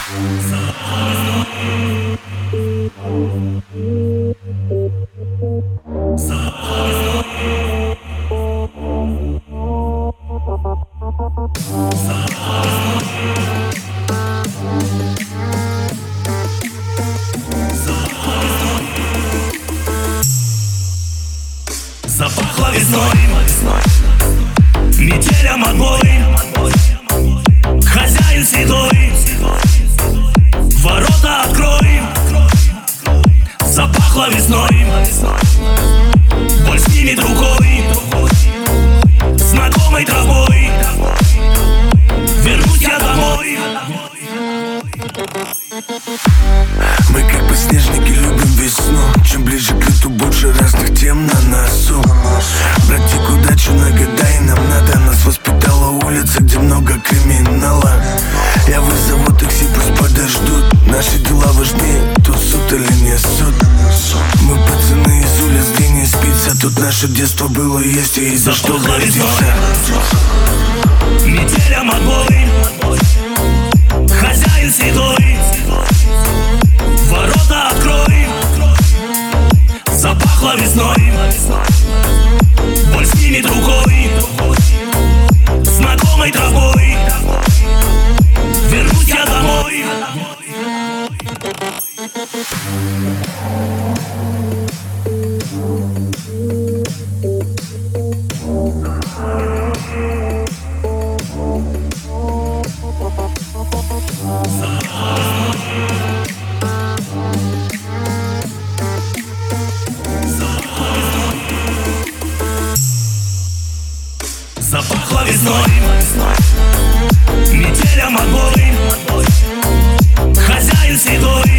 Запахло весной, метелем отбой. Хозяин седой, ворота открой. Запахло весной, боль снимет рукой, знакомой травой. Вернусь я домой. Мы как подснежники любим весну. Чем ближе к лету, больше разных тем на носу. Братик, удачу нагадай нам надо. Нас воспитала улица, где много криминала. Я вызову такси, пусть подождут. Наши дела важнее, тут суд или не суд. Мы пацаны из улиц, где не спится. Тут наше детство было, есть и за что гордиться. Метелем отбой, хозяин седой, ворота открой. Запахло весной, боль снимет рукой, знакомой травой. Вернусь я домой. Запахло весной, метелем отбой. Хозяин седой,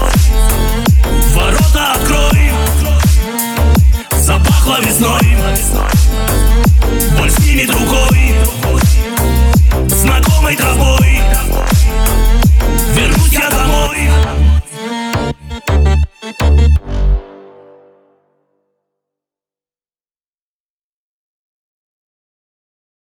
ворота открой. Запахло весной, боль снимет рукой.